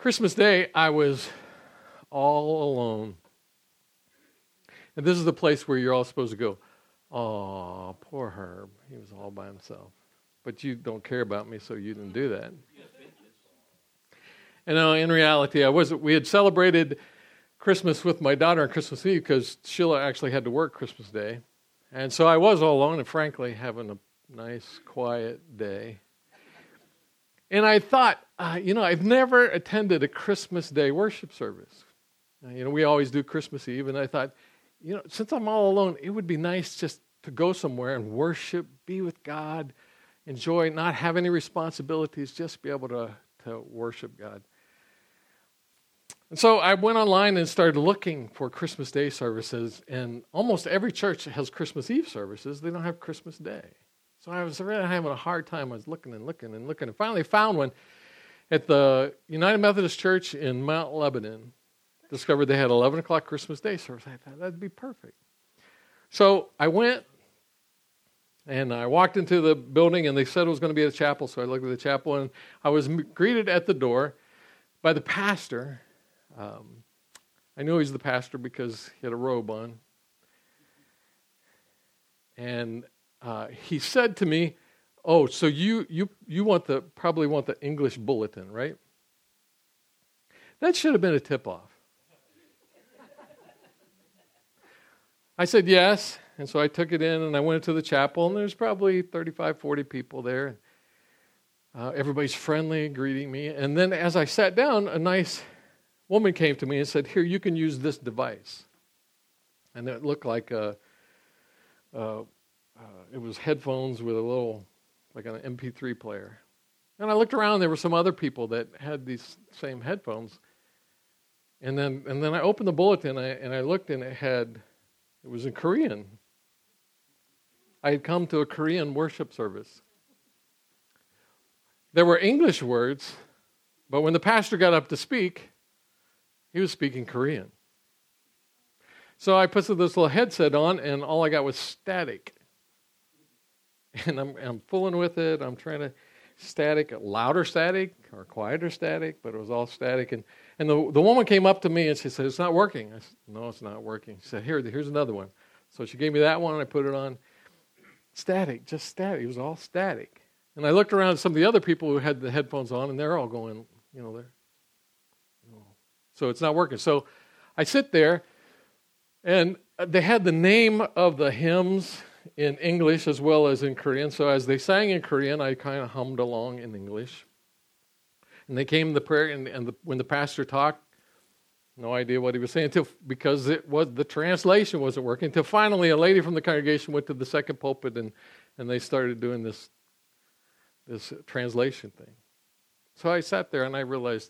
Christmas Day, I was all alone. And this is the place where you're all supposed to go, "Oh, poor Herb. He was all by himself. But you don't care about me, so you didn't do that." And in reality, we had celebrated Christmas with my daughter on Christmas Eve because Sheila actually had to work Christmas Day. And so I was all alone and frankly having a nice, quiet day. And I thought, I've never attended a Christmas Day worship service. We always do Christmas Eve. And I thought, since I'm all alone, it would be nice just to go somewhere and worship, be with God, enjoy, not have any responsibilities, just be able to worship God. And so I went online and started looking for Christmas Day services, and almost every church has Christmas Eve services. They don't have Christmas Day. So I was really having a hard time. I was looking and looking and looking, and finally found one at the United Methodist Church in Mount Lebanon. Discovered they had 11 o'clock Christmas Day service. I thought that'd be perfect. So I went, and I walked into the building, and they said it was going to be a chapel, so I looked at the chapel, and I was greeted at the door by the pastor. I knew he was the pastor because he had a robe on. And he said to me, "Oh, so you probably want the English bulletin, right?" That should have been a tip-off. I said yes, and so I took it in, and I went into the chapel, and there's probably 35, 40 people there. Everybody's friendly, greeting me. And then as I sat down, a nice woman came to me and said, "Here, you can use this device." And it looked like it was headphones with a little, like an MP3 player. And I looked around, there were some other people that had these same headphones. And then I opened the bulletin, and I looked, and it was in Korean. I had come to a Korean worship service. There were English words, but when the pastor got up to speak, he was speaking Korean. So I put this little headset on, and all I got was static. And I'm fooling with it. I'm trying to louder static or quieter static, but it was all static. And the woman came up to me, and she said, "It's not working." I said, "No, it's not working." She said, here's another one. So she gave me that one, and I put it on. Static, just static. It was all static. And I looked around at some of the other people who had the headphones on, and they're all going, so it's not working. So I sit there, and they had the name of the hymns in English as well as in Korean. So as they sang in Korean, I kind of hummed along in English. And they came to prayer, and when the pastor talked, no idea what he was saying, because the translation wasn't working. Until finally, a lady from the congregation went to the second pulpit, and they started doing this translation thing. So I sat there, and I realized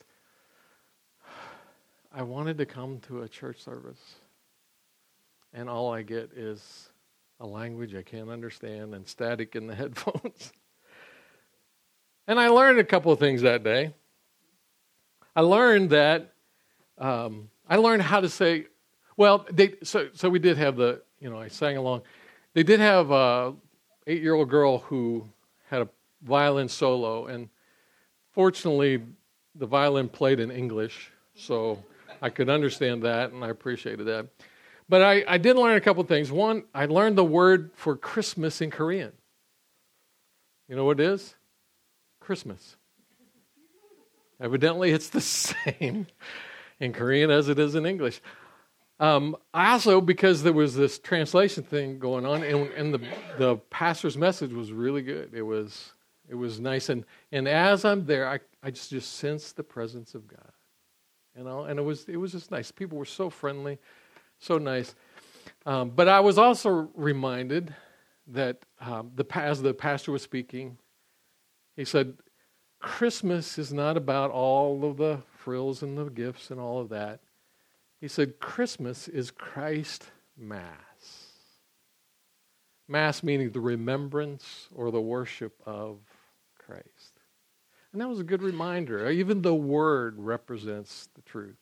I wanted to come to a church service, and all I get is a language I can't understand and static in the headphones. And I learned a couple of things that day. I learned that I learned how to say, so we did have I sang along. They did have a 8-year-old girl who had a violin solo, and fortunately the violin played in English, so I could understand that, and I appreciated that. But I did learn a couple of things. One, I learned the word for Christmas in Korean. You know what it is? Christmas. Evidently, it's the same in Korean as it is in English. I also, because there was this translation thing going on, and the pastor's message was really good. It was nice, and as I'm there, I just sensed the presence of God. And it was just nice. People were so friendly, so nice. But I was also reminded that as the pastor was speaking, he said, Christmas is not about all of the frills and the gifts and all of that. He said, Christmas is Christ Mass. Mass meaning the remembrance or the worship of Christ. And that was a good reminder. Even the word represents the truth.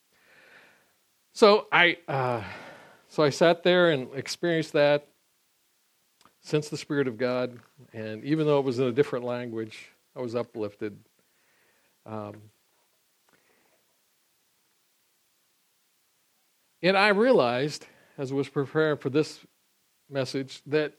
So I sat there and experienced that, sensed the Spirit of God, and even though it was in a different language, I was uplifted. And I realized, as I was preparing for this message, that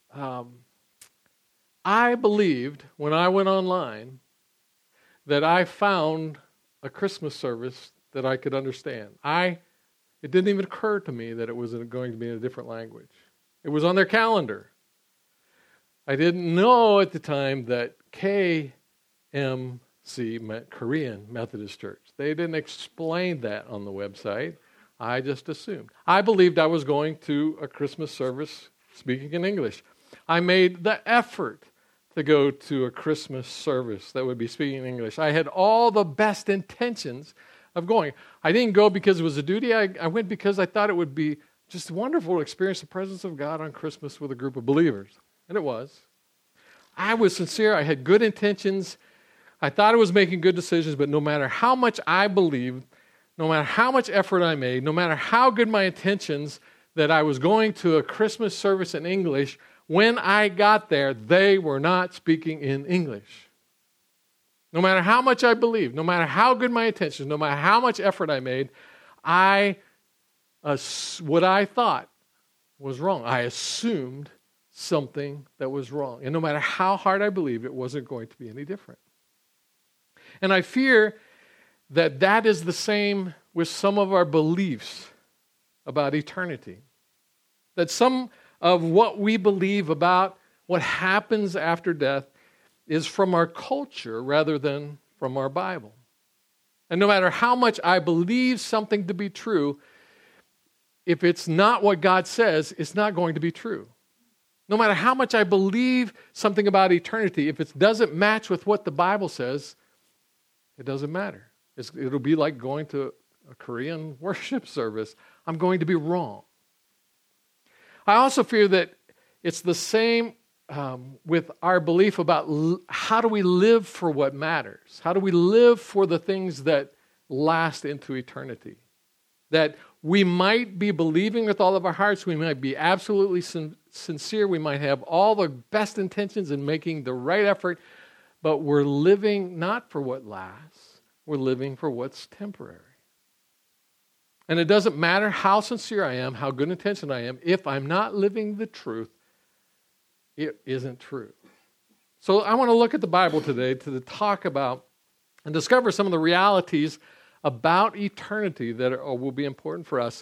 I believed when I went online that I found a Christmas service that I could understand. It didn't even occur to me that it was going to be in a different language. It was on their calendar. I didn't know at the time that KMC meant Korean Methodist Church. They didn't explain that on the website. I just assumed. I believed I was going to a Christmas service speaking in English. I made the effort to go to a Christmas service that would be speaking in English. I had all the best intentions of going. I didn't go because it was a duty. I went because I thought it would be just wonderful to experience the presence of God on Christmas with a group of believers. And it was. I was sincere. I had good intentions. I thought I was making good decisions, but no matter how much I believed, no matter how much effort I made, no matter how good my intentions that I was going to a Christmas service in English, when I got there, they were not speaking in English. No matter how much I believed, no matter how good my intentions, no matter how much effort I made, what I thought was wrong. I assumed something that was wrong. And no matter how hard I believed, it wasn't going to be any different. And I fear that is the same with some of our beliefs about eternity. That some of what we believe about what happens after death is from our culture rather than from our Bible. And no matter how much I believe something to be true, if it's not what God says, it's not going to be true. No matter how much I believe something about eternity, if it doesn't match with what the Bible says, it doesn't matter. It'll be like going to a Korean worship service. I'm going to be wrong. I also fear that it's the same with our belief about how do we live for what matters? How do we live for the things that last into eternity? That we might be believing with all of our hearts, we might be absolutely sincere, we might have all the best intentions in making the right effort, but we're living not for what lasts, we're living for what's temporary. And it doesn't matter how sincere I am, how good intentioned I am, if I'm not living the truth, it isn't true. So I want to look at the Bible today to talk about and discover some of the realities about eternity that will be important for us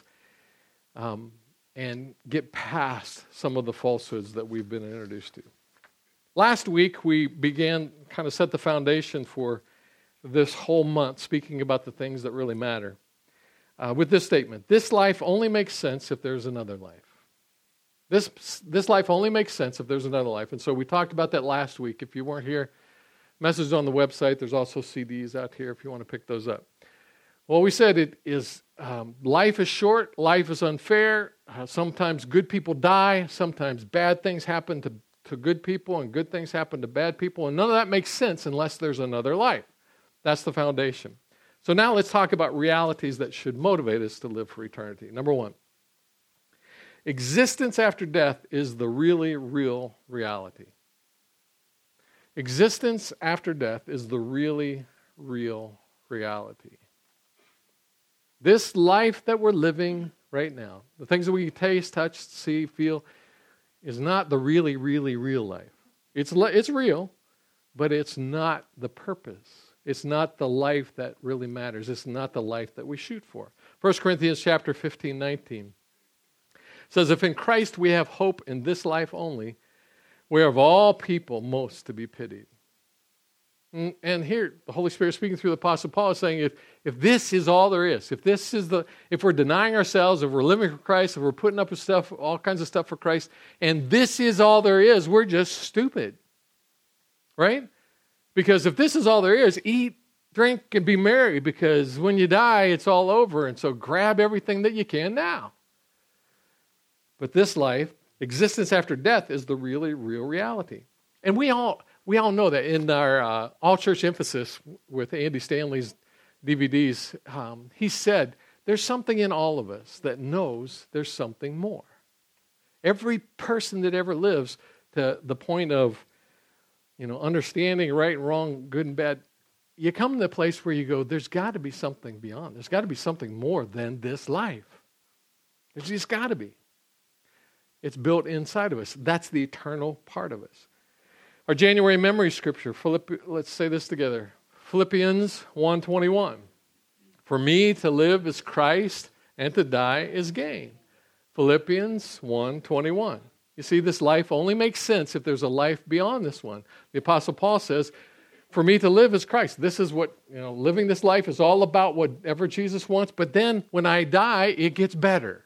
and get past some of the falsehoods that we've been introduced to. Last week, we began kind of set the foundation for this whole month, speaking about the things that really matter. With this statement, this life only makes sense if there's another life. This life only makes sense if there's another life. And so we talked about that last week. If you weren't here, message on the website. There's also CDs out here if you want to pick those up. Well, we said it is life is short, life is unfair. Sometimes good people die. Sometimes bad things happen to good people and good things happen to bad people. And none of that makes sense unless there's another life. That's the foundation. So now let's talk about realities that should motivate us to live for eternity. Number one, existence after death is the really real reality. Existence after death is the really real reality. This life that we're living right now, the things that we taste, touch, see, feel, is not the really, really real life. It's real, but it's not the purpose. It's not the life that really matters. It's not the life that we shoot for. 1 Corinthians chapter 15, 19 says, if in Christ we have hope in this life only, we are of all people most to be pitied. And here, the Holy Spirit speaking through the Apostle Paul is saying, if this is all there is, if we're denying ourselves, if we're living for Christ, if we're putting up with stuff, all kinds of stuff for Christ, and this is all there is, we're just stupid. Right? Because if this is all there is, eat, drink, and be merry, because when you die, it's all over, and so grab everything that you can now. But this life, existence after death, is the really real reality. And we all know that. In our All Church Emphasis with Andy Stanley's DVDs, he said, there's something in all of us that knows there's something more. Every person that ever lives to the point of, understanding right and wrong, good and bad, you come to the place where you go, there's got to be something beyond. There's got to be something more than this life. There's just got to be. It's built inside of us. That's the eternal part of us. Our January memory scripture, let's say this together. Philippians 1:21. For me to live is Christ, and to die is gain. Philippians 1:21. You see, this life only makes sense if there's a life beyond this one. The Apostle Paul says, for me to live is Christ. This is what, living this life is all about whatever Jesus wants. But then when I die, it gets better.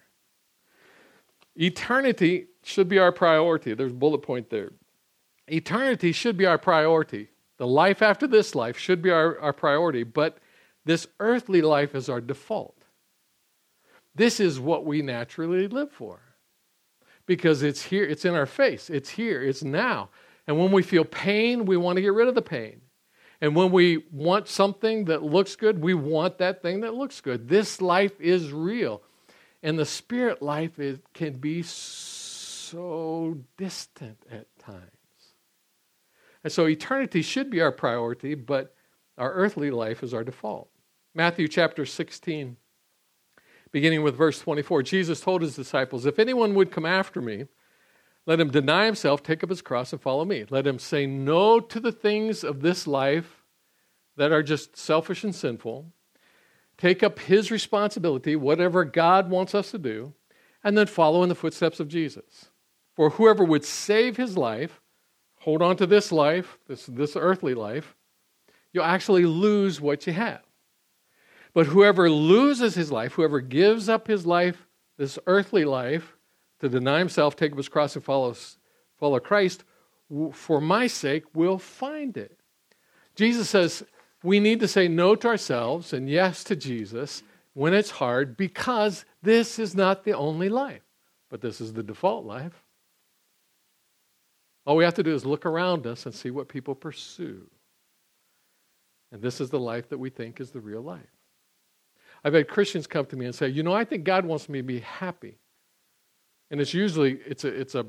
Eternity should be our priority. There's a bullet point there. Eternity should be our priority. The life after this life should be our priority. But this earthly life is our default. This is what we naturally live for. Because it's here, it's in our face, it's here, it's now. And when we feel pain, we want to get rid of the pain. And when we want something that looks good, we want that thing that looks good. This life is real. And the spirit life can be so distant at times. And so eternity should be our priority, but our earthly life is our default. Matthew chapter 16. Beginning with verse 24, Jesus told his disciples, if anyone would come after me, let him deny himself, take up his cross, and follow me. Let him say no to the things of this life that are just selfish and sinful. Take up his responsibility, whatever God wants us to do, and then follow in the footsteps of Jesus. For whoever would save his life, hold on to this life, this earthly life, you'll actually lose what you have. But whoever loses his life, whoever gives up his life, this earthly life, to deny himself, take up his cross, and follow Christ, for my sake, will find it. Jesus says we need to say no to ourselves and yes to Jesus when it's hard, because this is not the only life, but this is the default life. All we have to do is look around us and see what people pursue. And this is the life that we think is the real life. I've had Christians come to me and say, I think God wants me to be happy. And it's usually, it's a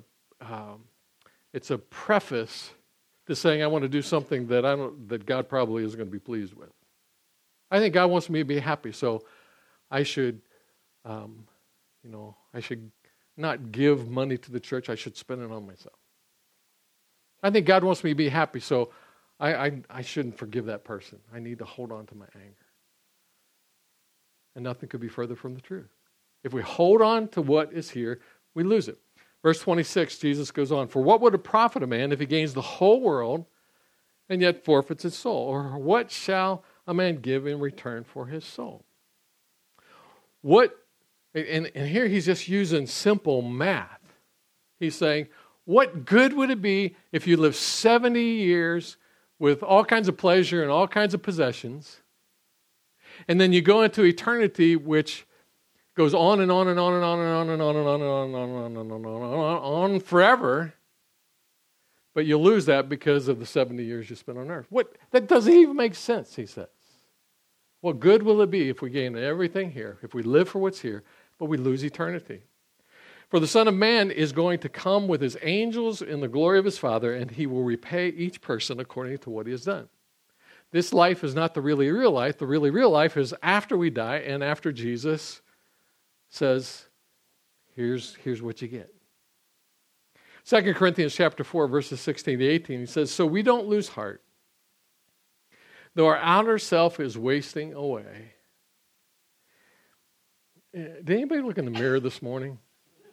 preface to saying I want to do something that God probably isn't going to be pleased with. I think God wants me to be happy, so I should, I should not give money to the church. I should spend it on myself. I think God wants me to be happy, so I shouldn't forgive that person. I need to hold on to my anger. And nothing could be further from the truth. If we hold on to what is here, we lose it. Verse 26, Jesus goes on, for what would it profit a man if he gains the whole world and yet forfeits his soul? Or what shall a man give in return for his soul? And here he's just using simple math. He's saying, what good would it be if you live 70 years with all kinds of pleasure and all kinds of possessions, and then you go into eternity, which goes on and on and on and on and on and on and on and on and on and on and on forever, but you lose that because of the 70 years you spent on earth. That doesn't even make sense, he says. What good will it be if we gain everything here, if we live for what's here, but we lose eternity? For the Son of Man is going to come with his angels in the glory of his Father, and he will repay each person according to what he has done. This life is not the really real life. The really real life is after we die and after Jesus says, here's what you get. 2 Corinthians chapter 4, verses 16 to 18, he says, so we don't lose heart, though our outer self is wasting away. Did anybody look in the mirror this morning?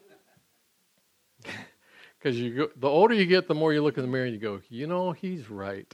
Because the older you get, the more you look in the mirror and you go, he's right.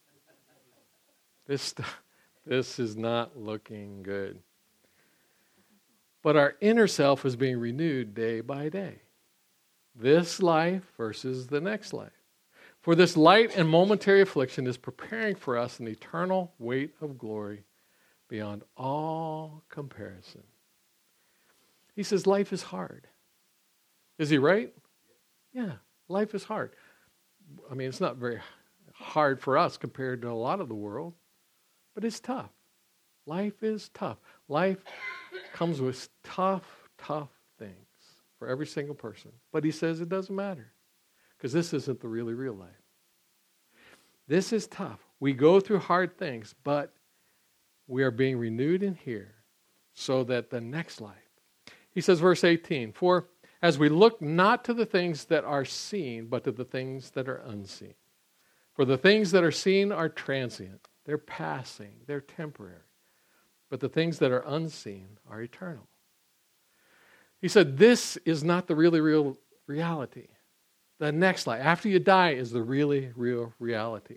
This is not looking good. But our inner self is being renewed day by day. This life versus the next life. For this light and momentary affliction is preparing for us an eternal weight of glory beyond all comparison. He says life is hard. Is he right? Yeah, life is hard. I mean, it's not very hard for us compared to a lot of the world. But it's tough. Life is tough. Life comes with tough things for every single person. But he says it doesn't matter because this isn't the really real life. This is tough. We go through hard things, but we are being renewed in here so that the next life He says, verse 18, for as we look not to the things that are seen, but to the things that are unseen. For the things that are seen are transient. They're passing. They're temporary. But the things that are unseen are eternal. He said, this is not the really real reality. The next life, after you die, is the really real reality.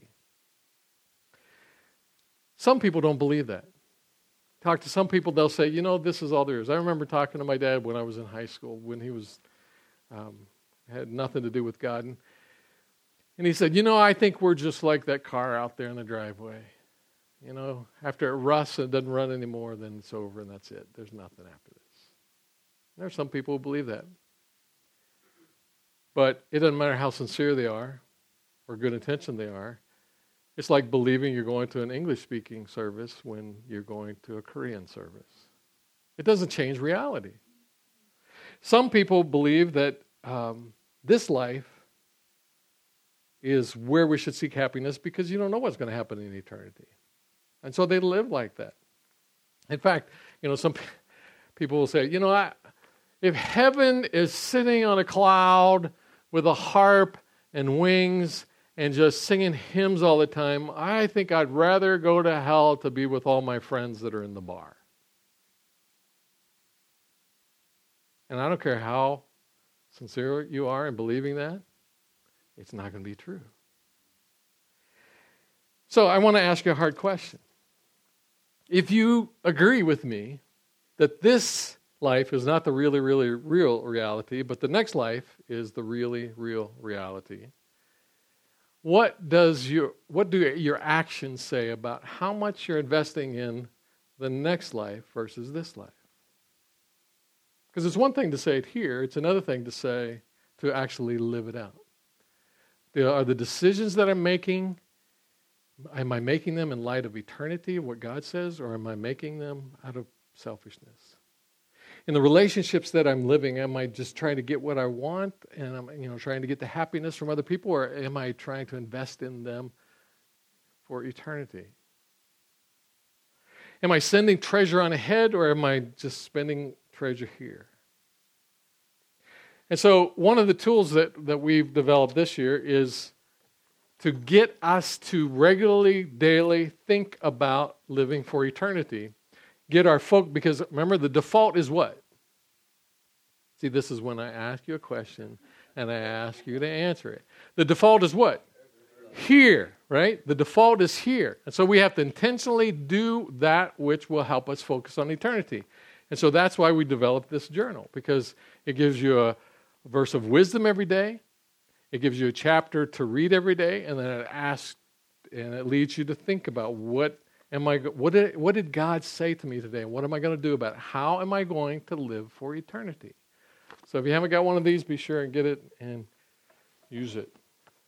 Some people don't believe that. Talk to some people, they'll say, this is all there is. I remember talking to my dad when I was in high school, when he was had nothing to do with God. And he said, I think we're just like that car out there in the driveway. After it rusts and doesn't run anymore, then it's over and that's it. There's nothing after this. There are some people who believe that. But it doesn't matter how sincere they are or good intention they are. It's like believing you're going to an English-speaking service when you're going to a Korean service. It doesn't change reality. Some people believe that this life is where we should seek happiness because you don't know what's going to happen in eternity. And so they live like that. In fact, some people will say, if heaven is sitting on a cloud with a harp and wings and just singing hymns all the time, I think I'd rather go to hell to be with all my friends that are in the bar. And I don't care how sincere you are in believing that, it's not going to be true. So I want to ask you a hard question. If you agree with me that this life is not the really, really real reality, but the next life is the really real reality, what do your actions say about how much you're investing in the next life versus this life? Because it's one thing to say it here, it's another thing to actually live it out. Are the decisions that I'm making, am I making them in light of eternity, what God says, or am I making them out of selfishness? In the relationships that I'm living, am I just trying to get what I want and I'm trying to get the happiness from other people, or am I trying to invest in them for eternity? Am I sending treasure on ahead, or am I just spending treasure here? And so one of the tools that we've developed this year is to get us to regularly, daily think about living for eternity. Get our folk, because remember, the default is what? See, this is when I ask you a question and I ask you to answer it. The default is what? Here, right? The default is here. And so we have to intentionally do that which will help us focus on eternity. And so that's why we developed this journal, because it gives you a verse of wisdom every day. It gives you a chapter to read every day, and then it asks, and it leads you to think about what did God say to me today? What am I going to do about it? How am I going to live for eternity? So if you haven't got one of these, be sure and get it and use it.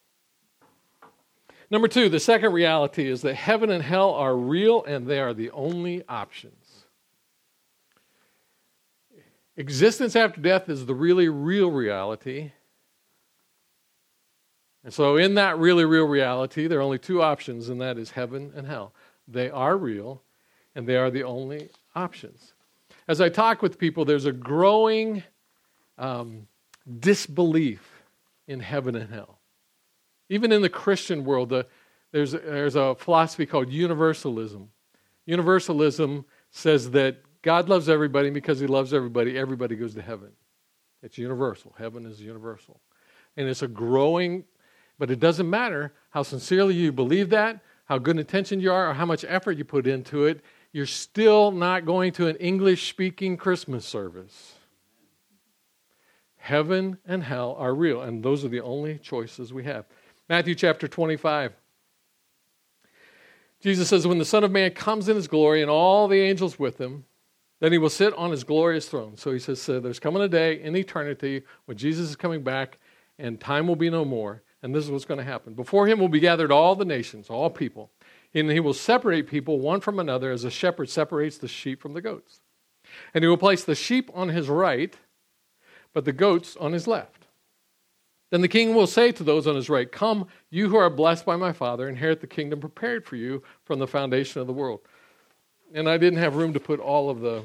Number 2, the second reality is that heaven and hell are real and they are the only options. Existence after death is the really real reality. And so in that really real reality, there are only 2 options, and that is heaven and hell. They are real, and they are the only options. As I talk with people, there's a growing disbelief in heaven and hell. Even in the Christian world, there's a philosophy called universalism. Universalism says that God loves everybody, and because he loves everybody, everybody goes to heaven. It's universal. Heaven is universal. And it's a growing, but it doesn't matter how sincerely you believe that, how good intentioned you are, or how much effort you put into it, you're still not going to an English-speaking Christmas service. Heaven and hell are real, and those are the only choices we have. Matthew chapter 25. Jesus says, when the Son of Man comes in his glory and all the angels with him, then he will sit on his glorious throne. So he says, there's coming a day in eternity when Jesus is coming back and time will be no more. And this is what's going to happen. Before him will be gathered all the nations, all people. And he will separate people one from another as a shepherd separates the sheep from the goats. And he will place the sheep on his right, but the goats on his left. Then the king will say to those on his right, come, you who are blessed by my Father, inherit the kingdom prepared for you from the foundation of the world. And I didn't have room to put all of the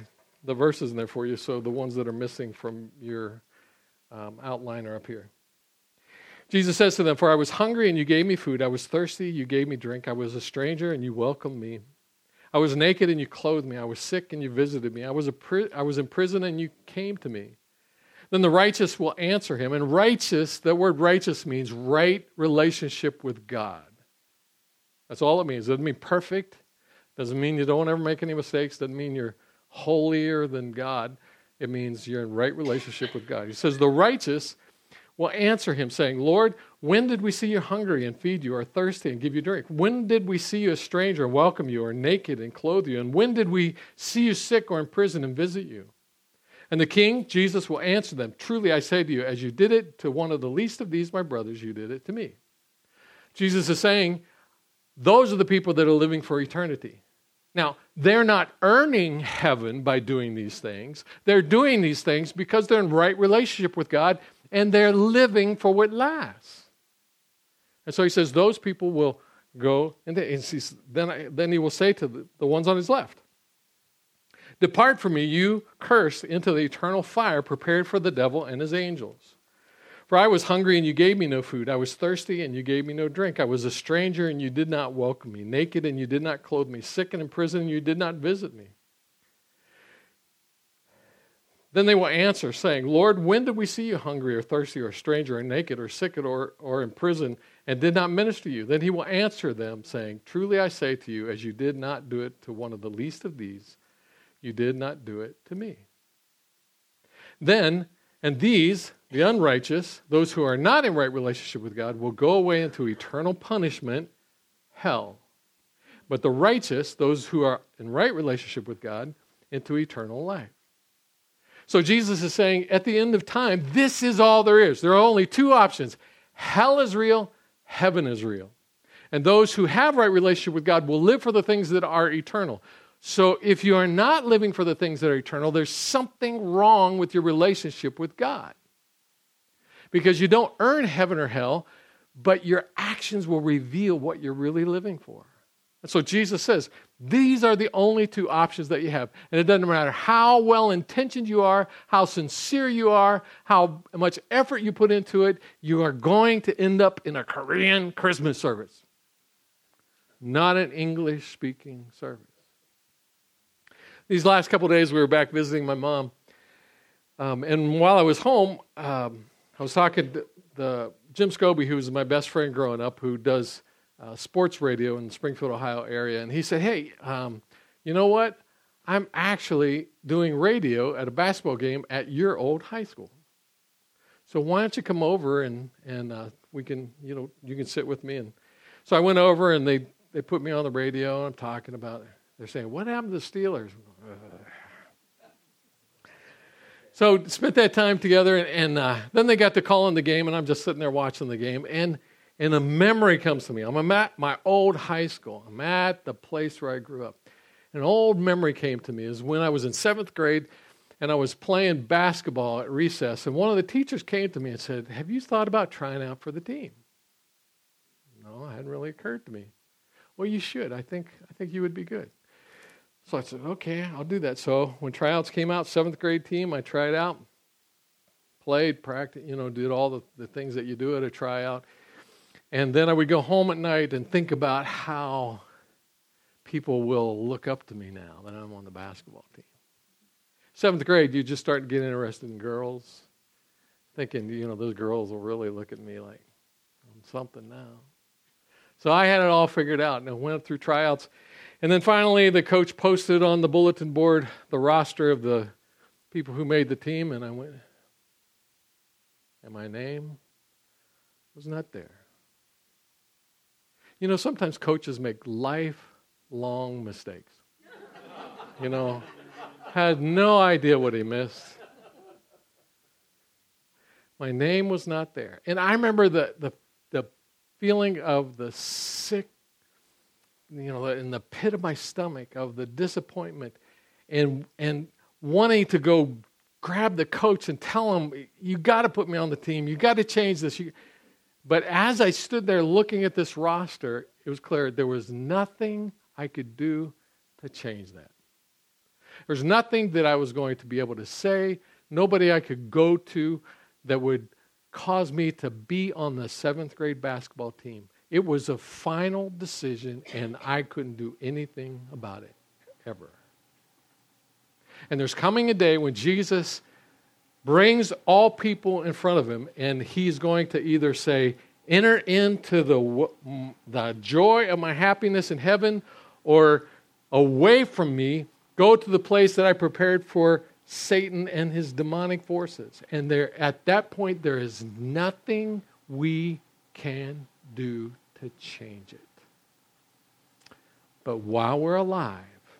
the verses in there for you, so the ones that are missing from your outline are up here. Jesus says to them, "For I was hungry and you gave me food. I was thirsty, you gave me drink. I was a stranger and you welcomed me. I was naked and you clothed me. I was sick and you visited me. I was in prison and you came to me." Then the righteous will answer him. And righteous, that word righteous means right relationship with God. That's all it means. It doesn't mean perfect. Doesn't mean you don't ever make any mistakes. Doesn't mean you're holier than God. It means you're in right relationship with God. He says, the righteous will answer him saying, "Lord, when did we see you hungry and feed you, or thirsty and give you drink? When did we see you a stranger and welcome you, or naked and clothe you? And when did we see you sick or in prison and visit you?" And the king, Jesus, will answer them, "Truly I say to you, as you did it to one of the least of these, my brothers, you did it to me." Jesus is saying, those are the people that are living for eternity. Now, they're not earning heaven by doing these things. They're doing these things because they're in right relationship with God, and they're living for what lasts. And so he says those people will go, and then he will say to the ones on his left, "Depart from me, you cursed, into the eternal fire prepared for the devil and his angels. For I was hungry and you gave me no food. I was thirsty and you gave me no drink. I was a stranger and you did not welcome me. Naked and you did not clothe me. Sick and in prison and you did not visit me." Then they will answer, saying, "Lord, when did we see you hungry or thirsty or a stranger or naked or sick or in prison and did not minister to you?" Then he will answer them, saying, "Truly I say to you, as you did not do it to one of the least of these, you did not do it to me." Then, and these, the unrighteous, those who are not in right relationship with God, will go away into eternal punishment, hell. But the righteous, those who are in right relationship with God, into eternal life. So Jesus is saying, at the end of time, this is all there is. There are only two options. Hell is real, heaven is real. And those who have right relationship with God will live for the things that are eternal. So if you are not living for the things that are eternal, there's something wrong with your relationship with God. Because you don't earn heaven or hell, but your actions will reveal what you're really living for. And so Jesus says, these are the only two options that you have. And it doesn't matter how well-intentioned you are, how sincere you are, how much effort you put into it, you are going to end up in a Korean Christmas service, not an English-speaking service. These last couple of days, we were back visiting my mom. And while I was home, I was talking to Jim Scobie, who was my best friend growing up, who does sports radio in the Springfield, Ohio area. And he said, "Hey, you know what? I'm actually doing radio at a basketball game at your old high school. So why don't you come over and we can, you can sit with me." And so I went over and they put me on the radio and I'm talking about it. They're saying, "What happened to the Steelers?" So spent that time together, and then they got to calling the game, and I'm just sitting there watching the game, and a memory comes to me. I'm at my old high school. I'm at the place where I grew up. An old memory came to me is when I was in 7th grade, and I was playing basketball at recess, and one of the teachers came to me and said, "Have you thought about trying out for the team?" No, it hadn't really occurred to me. "Well, you should. I think you would be good." So I said, "Okay, I'll do that." So when tryouts came out, 7th grade team, I tried out, played, practiced, did all the things that you do at a tryout. And then I would go home at night and think about how people will look up to me now that I'm on the basketball team. 7th grade, you just start getting interested in girls, thinking, those girls will really look at me like I'm something now. So I had it all figured out, and I went through tryouts. And then finally, the coach posted on the bulletin board the roster of the people who made the team, and I went, and my name was not there. Sometimes coaches make lifelong mistakes. Had no idea what he missed. My name was not there. And I remember the feeling of the sick, in the pit of my stomach, of the disappointment, and wanting to go grab the coach and tell him, "You got to put me on the team. You got to change this." But as I stood there looking at this roster, it was clear there was nothing I could do to change that. There's nothing that I was going to be able to say, nobody I could go to that would cause me to be on the 7th grade basketball team. It was a final decision, and I couldn't do anything about it, ever. And there's coming a day when Jesus brings all people in front of him, and he's going to either say, enter into the joy of my happiness in heaven, or away from me, go to the place that I prepared for Satan and his demonic forces. And there, at that point, there is nothing we can do to change it. But while we're alive,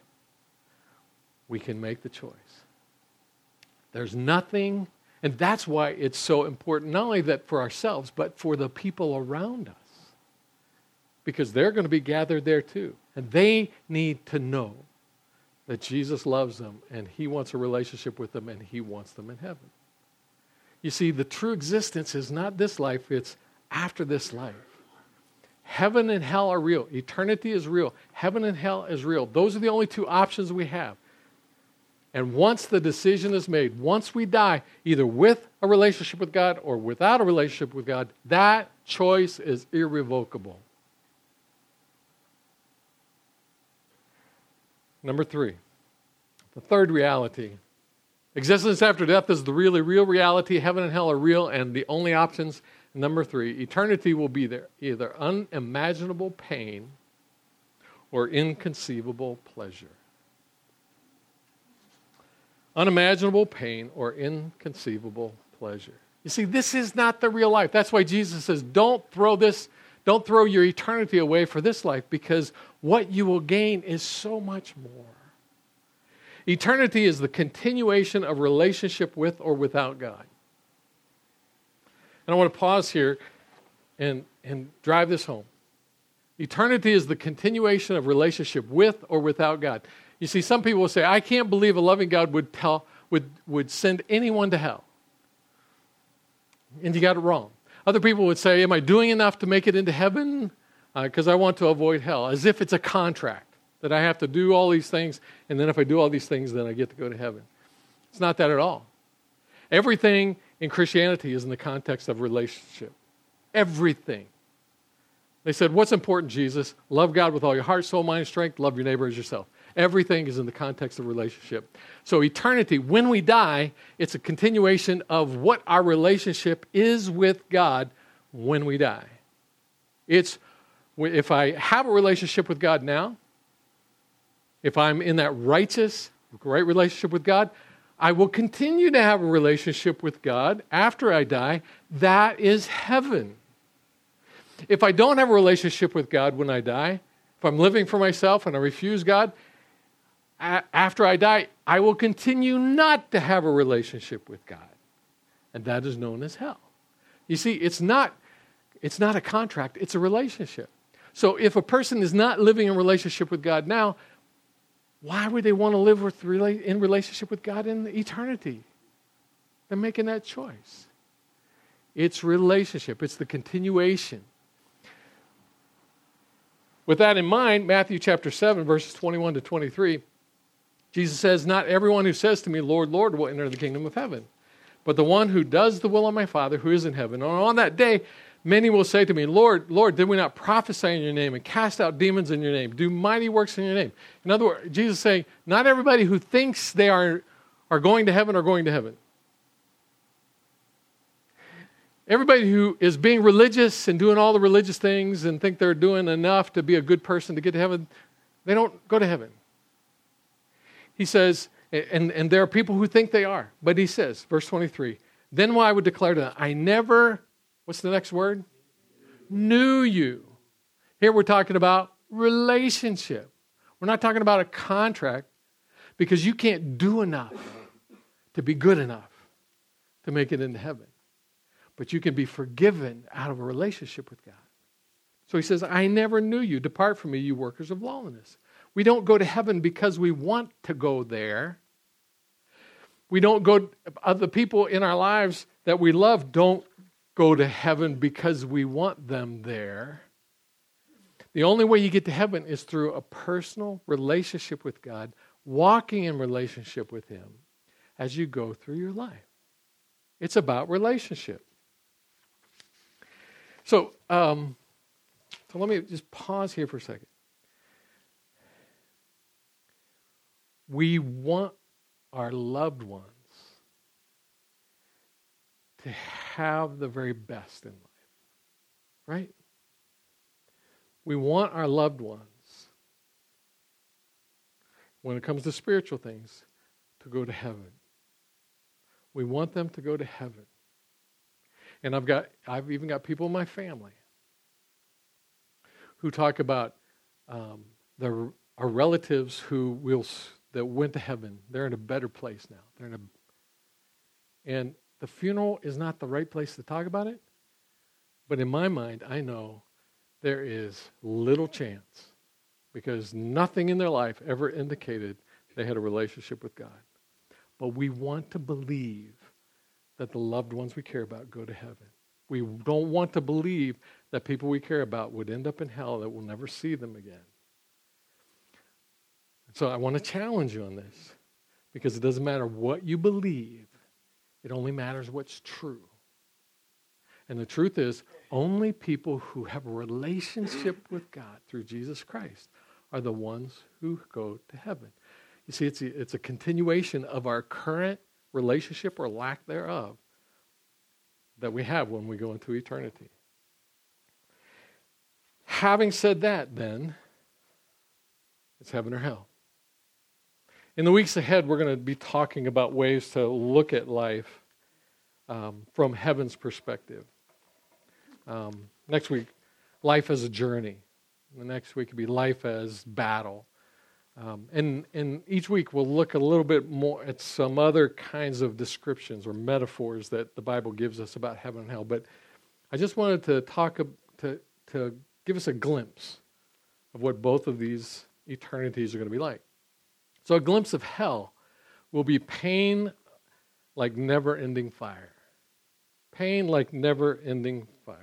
we can make the choice. There's nothing, and that's why it's so important, not only that for ourselves, but for the people around us. Because they're going to be gathered there too. And they need to know that Jesus loves them, and he wants a relationship with them, and he wants them in heaven. You see, the true existence is not this life, it's after this life. Heaven and hell are real. Eternity is real. Heaven and hell is real. Those are the only two options we have. And once the decision is made, once we die, either with a relationship with God or without a relationship with God, that choice is irrevocable. Number 3, the third reality. Existence after death is the really real reality. Heaven and hell are real, and the only options. Number 3, eternity will be there, either unimaginable pain or inconceivable pleasure. Unimaginable pain or inconceivable pleasure. You see, this is not the real life. That's why Jesus says, don't throw your eternity away for this life, because what you will gain is so much more. Eternity is the continuation of relationship with or without God. And I want to pause here and drive this home. Eternity is the continuation of relationship with or without God. You see, some people will say, I can't believe a loving God would send anyone to hell. And you got it wrong. Other people would say, am I doing enough to make it into heaven? Because I want to avoid hell. As if it's a contract, that I have to do all these things, and then if I do all these things, then I get to go to heaven. It's not that at all. Everything in Christianity is in the context of relationship. Everything. They said, what's important, Jesus? Love God with all your heart, soul, mind, and strength. Love your neighbor as yourself. Everything is in the context of relationship. So eternity, when we die, it's a continuation of what our relationship is with God when we die. It's, if I have a relationship with God now, if I'm in that right relationship with God, I will continue to have a relationship with God after I die. That is heaven. If I don't have a relationship with God when I die, if I'm living for myself and I refuse God, after I die, I will continue not to have a relationship with God. And that is known as hell. You see, it's not a contract, it's a relationship. So if a person is not living in relationship with God now, why would they want to live in relationship with God in eternity? They're making that choice. It's relationship. It's the continuation. With that in mind, Matthew chapter 7, verses 21 to 23, Jesus says, not everyone who says to me, Lord, Lord, will enter the kingdom of heaven, but the one who does the will of my Father who is in heaven. And on that day, many will say to me, Lord, Lord, did we not prophesy in your name and cast out demons in your name, do mighty works in your name? In other words, Jesus is saying, not everybody who thinks they are going to heaven are going to heaven. Everybody who is being religious and doing all the religious things and think they're doing enough to be a good person to get to heaven, they don't go to heaven. He says, and there are people who think they are, but he says, verse 23, then I would declare to them, I never, what's the next word? Knew you. Here we're talking about relationship. We're not talking about a contract, because you can't do enough to be good enough to make it into heaven. But you can be forgiven out of a relationship with God. So he says, I never knew you. Depart from me, you workers of lawlessness. We don't go to heaven because we want to go there. We don't go, other people in our lives that we love don't go to heaven because we want them there. The only way you get to heaven is through a personal relationship with God walking in relationship with Him as you go through your life. It's about relationship. So let me just pause here for a second. We want our loved ones to have the very best in life, right? We want our loved ones, when it comes to spiritual things, to go to heaven. We want them to go to heaven. And I've even got people in my family who talk about our relatives that went to heaven. They're in a better place now. And the funeral is not the right place to talk about it. But in my mind, I know there is little chance, because nothing in their life ever indicated they had a relationship with God. But we want to believe that the loved ones we care about go to heaven. We don't want to believe that people we care about would end up in hell, that we'll never see them again. So I want to challenge you on this, because it doesn't matter what you believe. It only matters what's true. And the truth is, only people who have a relationship with God through Jesus Christ are the ones who go to heaven. You see, it's a continuation of our current relationship or lack thereof that we have when we go into eternity. Having said that, then, it's heaven or hell. In the weeks ahead, we're going to be talking about ways to look at life from heaven's perspective. Next week, life as a journey. The next week will be life as battle. And each week we'll look a little bit more at some other kinds of descriptions or metaphors that the Bible gives us about heaven and hell. But I just wanted to talk to give us a glimpse of what both of these eternities are going to be like. So a glimpse of hell will be pain like never-ending fire. Pain like never-ending fire.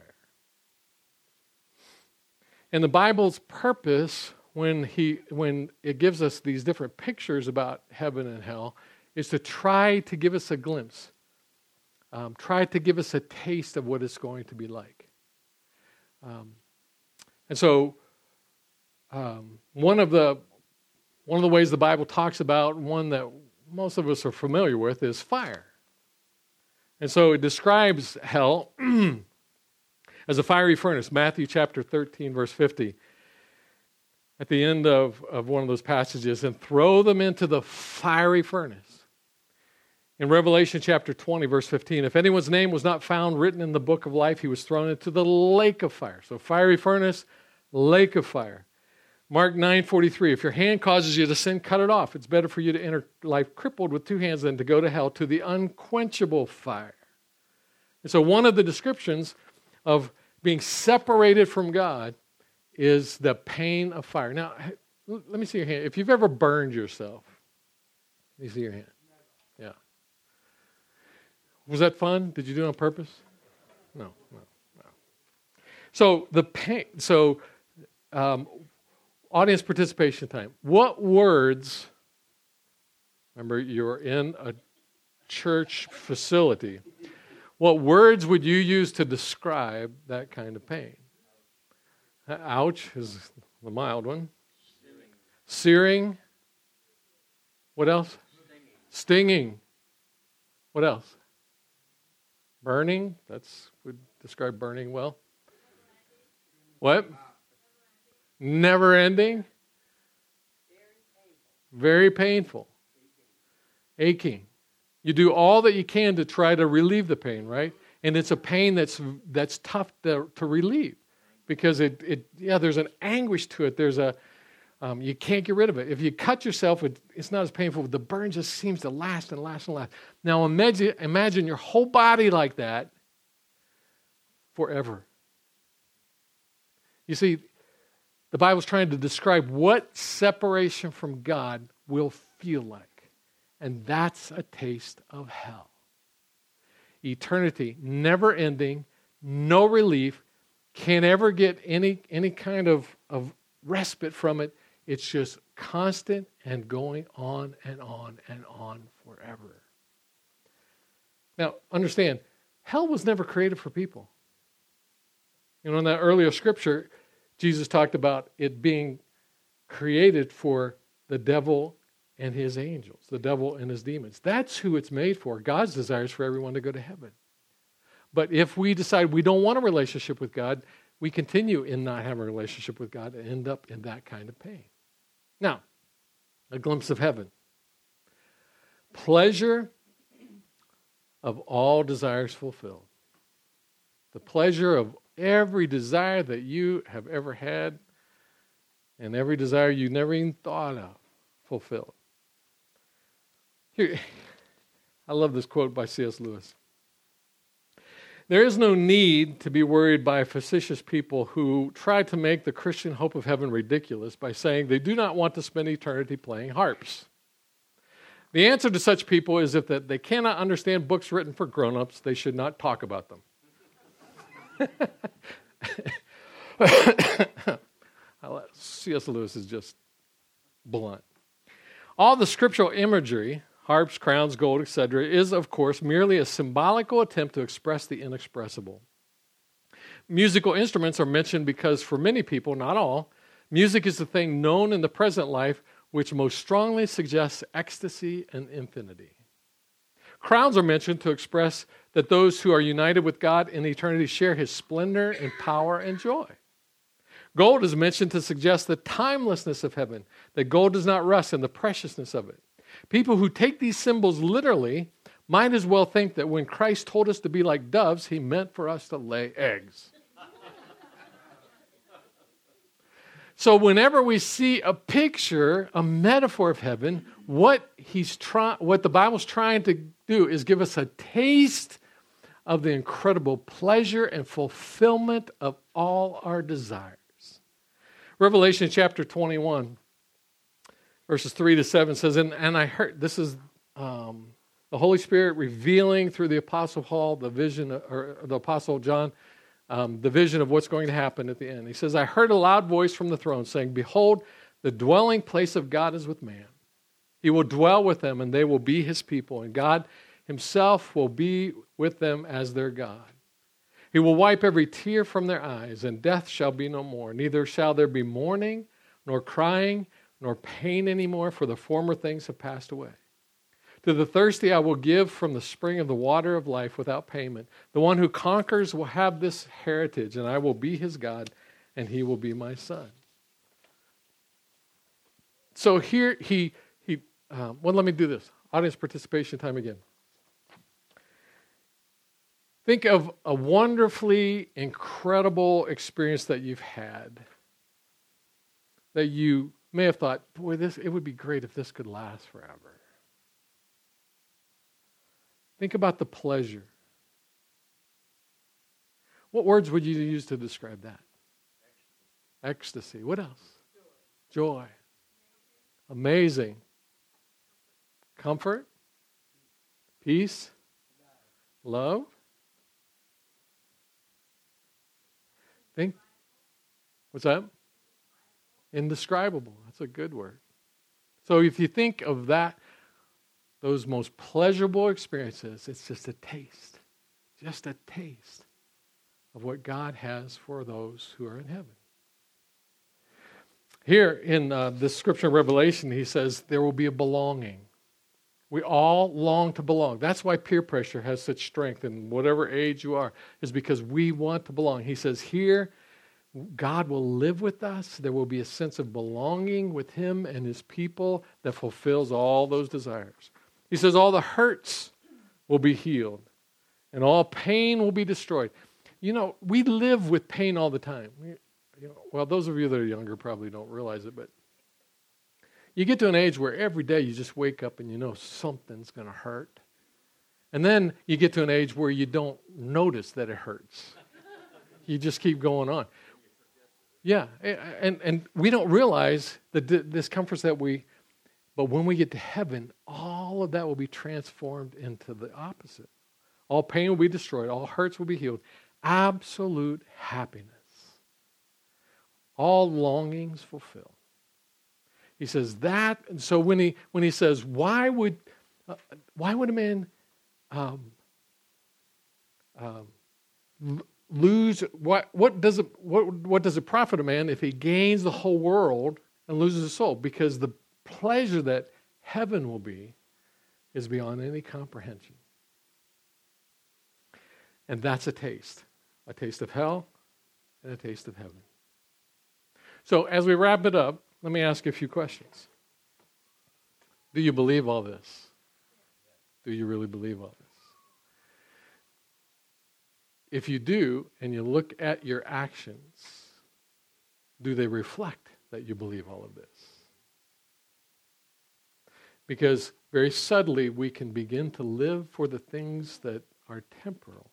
And the Bible's purpose, when it gives us these different pictures about heaven and hell, is to try to give us a glimpse, try to give us a taste of what it's going to be like. And so, one of the ways the Bible talks about, one that most of us are familiar with, is fire. And so it describes hell as a fiery furnace. Matthew chapter 13, verse 50. At the end of one of those passages, and throw them into the fiery furnace. In Revelation chapter 20, verse 15, if anyone's name was not found written in the book of life, he was thrown into the lake of fire. So fiery furnace, lake of fire. Mark 9:43, if your hand causes you to sin, cut it off. It's better for you to enter life crippled with two hands than to go to hell, to the unquenchable fire. And so one of the descriptions of being separated from God is the pain of fire. Now, let me see your hand. If you've ever burned yourself, let me see your hand. Yeah. Was that fun? Did you do it on purpose? No. So the pain. So audience participation time. What words? Remember, you're in a church facility. What words would you use to describe that kind of pain? Ouch is the mild one. Searing. What else? Stinging. What else? Burning. Would describe burning well. What? Never ending. Very painful. Aching. You do all that you can to try to relieve the pain, right? And it's a pain that's tough to relieve, because there's an anguish to it. There's you can't get rid of it. If you cut yourself, it's not as painful. The burn just seems to last and last and last. Now imagine your whole body like that forever. You see, the Bible's trying to describe what separation from God will feel like. And that's a taste of hell. Eternity, never ending, no relief, can't ever get any kind of respite from it. It's just constant and going on and on and on forever. Now, understand, hell was never created for people. You know, in that earlier scripture, Jesus talked about it being created for the devil and his angels, the devil and his demons. That's who it's made for. God's desire is for everyone to go to heaven. But if we decide we don't want a relationship with God, we continue in not having a relationship with God and end up in that kind of pain. Now, a glimpse of heaven. Pleasure of all desires fulfilled. The pleasure of every desire that you have ever had and every desire you never even thought of fulfilled. Here, I love this quote by C.S. Lewis. There is no need to be worried by facetious people who try to make the Christian hope of heaven ridiculous by saying they do not want to spend eternity playing harps. The answer to such people is if that they cannot understand books written for grown-ups, they should not talk about them. C.S. Lewis is just blunt. All the scriptural imagery, harps, crowns, gold, etc., is, of course, merely a symbolical attempt to express the inexpressible. Musical instruments are mentioned because for many people, not all, music is the thing known in the present life which most strongly suggests ecstasy and infinity. Crowns are mentioned to express that those who are united with God in eternity share his splendor and power and joy. Gold is mentioned to suggest the timelessness of heaven, that gold does not rust and the preciousness of it. People who take these symbols literally might as well think that when Christ told us to be like doves, he meant for us to lay eggs. So whenever we see a picture, a metaphor of heaven, what the Bible's trying to do is give us a taste of the incredible pleasure and fulfillment of all our desires. Revelation chapter 21, verses 3-7 says, and I heard, this is the Holy Spirit revealing through the Apostle Paul the vision, or the Apostle John, the vision of what's going to happen at the end. He says, I heard a loud voice from the throne saying, behold, the dwelling place of God is with man. He will dwell with them, and they will be his people, and God himself will be with them as their God. He will wipe every tear from their eyes, and death shall be no more. Neither shall there be mourning, nor crying, nor pain anymore, for the former things have passed away. To the thirsty I will give from the spring of the water of life without payment. The one who conquers will have this heritage, and I will be his God, and he will be my son. So here let me do this. Audience participation time again. Think of a wonderfully incredible experience that you've had, that you may have thought, boy, it would be great if this could last forever. Think about the pleasure. What words would you use to describe that? Ecstasy. What else? Joy. Amazing. Comfort. Peace. Love. Think. What's that? Indescribable. That's a good word. So if you think of that, those most pleasurable experiences, it's just a taste of what God has for those who are in heaven. Here in this scripture of Revelation, he says there will be a belonging. We all long to belong. That's why peer pressure has such strength in whatever age you are, is because we want to belong. He says here, God will live with us. There will be a sense of belonging with him and his people that fulfills all those desires. He says all the hurts will be healed and all pain will be destroyed. You know, we live with pain all the time. Well, those of you that are younger probably don't realize it, but you get to an age where every day you just wake up and you know something's going to hurt. And then you get to an age where you don't notice that it hurts. You just keep going on. Yeah, and we don't realize the discomforts that but when we get to heaven, all of that will be transformed into the opposite. All pain will be destroyed. All hurts will be healed. Absolute happiness. All longings fulfilled. He says that, and so when he says, why would a man lose? What does it profit a man if he gains the whole world and loses his soul? Because the pleasure that heaven will be is beyond any comprehension, and that's a taste of hell, and a taste of heaven. So as we wrap it up, let me ask you a few questions. Do you believe all this? Do you really believe all this? If you do, and you look at your actions, do they reflect that you believe all of this? Because very subtly we can begin to live for the things that are temporal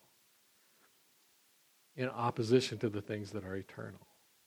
in opposition to the things that are eternal.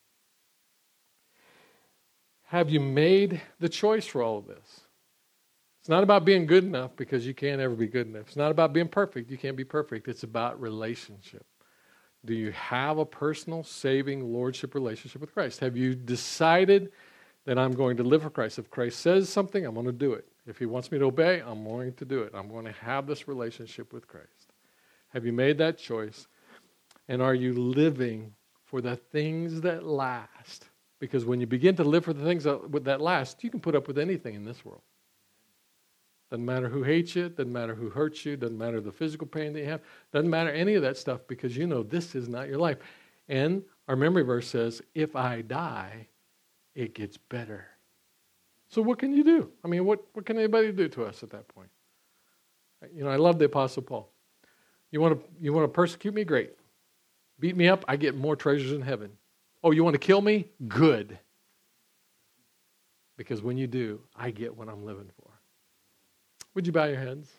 Have you made the choice for all of this? It's not about being good enough, because you can't ever be good enough. It's not about being perfect. You can't be perfect. It's about relationship. Do you have a personal, saving lordship relationship with Christ? Have you decided that I'm going to live for Christ? If Christ says something, I'm going to do it. If he wants me to obey, I'm going to do it. I'm going to have this relationship with Christ. Have you made that choice? And are you living for the things that last? Because when you begin to live for the things that last, you can put up with anything in this world. Doesn't matter who hates you, doesn't matter who hurts you, doesn't matter the physical pain that you have, doesn't matter any of that stuff, because you know this is not your life. And our memory verse says, if I die, it gets better. So what can you do? I mean, what can anybody do to us at that point? You know, I love the Apostle Paul. You want to persecute me? Great. Beat me up? I get more treasures in heaven. Oh, you want to kill me? Good. Because when you do, I get what I'm living for. Would you bow your heads?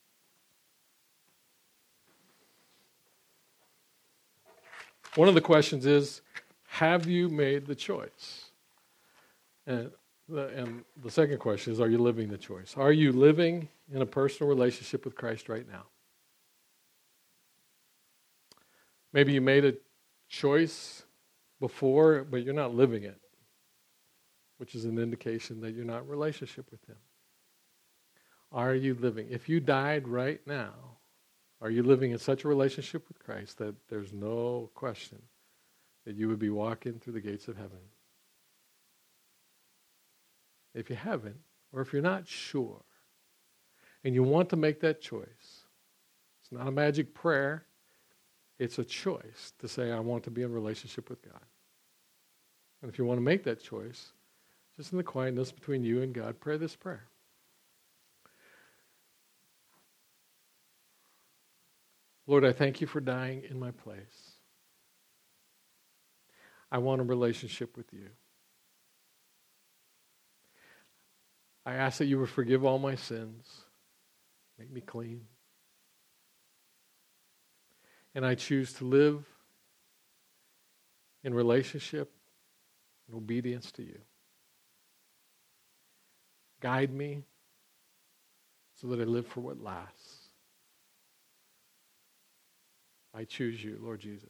One of the questions is, have you made the choice? And the second question is, are you living the choice? Are you living in a personal relationship with Christ right now? Maybe you made a choice before, but you're not living it, which is an indication that you're not in relationship with Him. Are you living? If you died right now, are you living in such a relationship with Christ that there's no question that you would be walking through the gates of heaven? If you haven't, or if you're not sure, and you want to make that choice, it's not a magic prayer, it's a choice to say, I want to be in relationship with God. And if you want to make that choice, just in the quietness between you and God, pray this prayer. Lord, I thank you for dying in my place. I want a relationship with you. I ask that you would forgive all my sins, make me clean. And I choose to live in relationship and obedience to you. Guide me so that I live for what lasts. I choose you, Lord Jesus.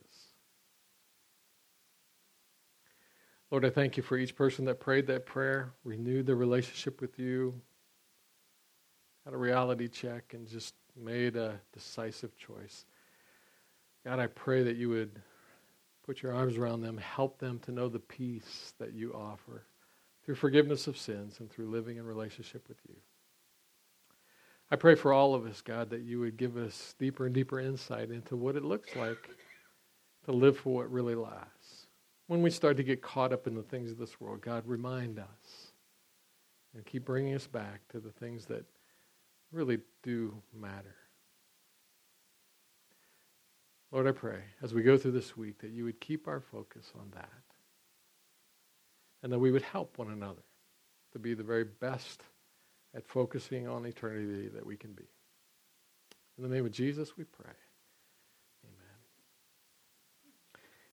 Lord, I thank you for each person that prayed that prayer, renewed their relationship with you, had a reality check, and just made a decisive choice. God, I pray that you would put your arms around them, help them to know the peace that you offer through forgiveness of sins and through living in relationship with you. I pray for all of us, God, that you would give us deeper and deeper insight into what it looks like to live for what really lasts. When we start to get caught up in the things of this world, God, remind us and keep bringing us back to the things that really do matter. Lord, I pray as we go through this week that you would keep our focus on that and that we would help one another to be the very best at focusing on eternity that we can be. In the name of Jesus, we pray.